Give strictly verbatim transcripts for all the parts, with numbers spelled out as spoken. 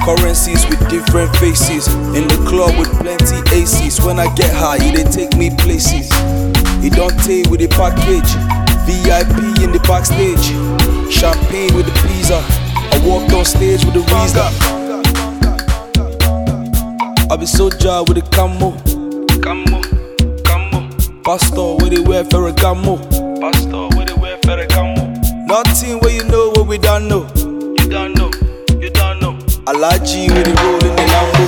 currencies with different faces. In the club with plenty aces. When I get high, they take me places. It don't take with the package. V I P in the backstage. Champagne with the pizza. I walked on stage with the Weezer. I be soldier with the camo. Camo, camo. Pastor where they wear Ferragamo. Pastor, where they wear Ferragamo. Nothing where you know what we don't know. You don't know, you don't know. Alaji with the roll in the Lambo.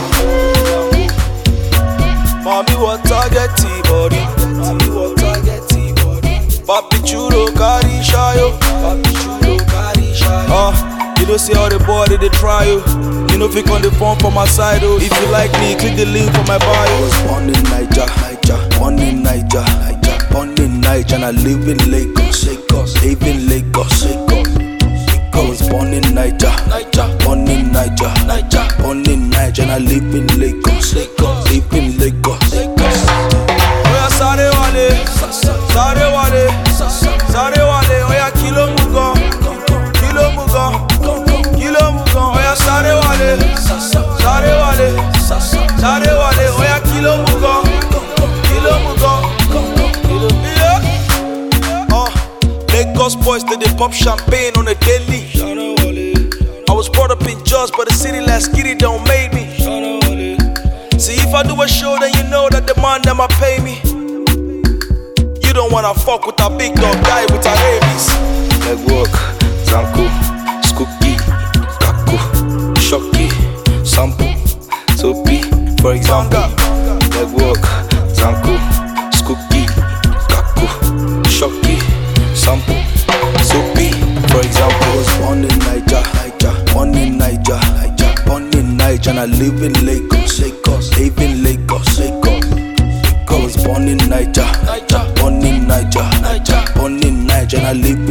Mommy what target T-body. Mommy what target T-body. Papi chulo carry shayo. Papi chulo carry shayo. Ah, you don't see all the boy they try you. You know if you on the phone for my side, oh. If you like me, click the link for my bio. I was born in Niger, Niger, born in Niger, Niger, born in Niger, and I live in Lagos, Lagos, live in Lagos, Lagos. I was born in Niger, Niger, born in Niger, Niger, born in Niger, and I live in Lagos, Lagos, live in Lagos, Lagos. Oya sare wale, sare wale, sare wale, oya kilo mugo, kilo mugo, kilo mugo, oya sare wale, sare wale, sare wale, oya kilo mugo, kilo mugo, kilo mugo. Oh, Lagos boys they dey pop champagne on a daily. I was brought up in Jos, but the city last kitty don't make me. See if I do a show, then you know that the man them a pay me. You don't wanna fuck with a big dog guy with a rabies. Leg work, Zanku, Skooky, Kaku, Shocky, Sample, Soapy, for example. Leg work, Zanku, Skooky, Kaku, Shocky, Sample, Soapy, for example. I was born in Niger, Niger, born in Niger, Niger, born in Niger, and I live in Lagos, Lagos, live in Lagos, Lagos. I was born in Niger, Niger, born in Niger, Niger, born in Niger, and I live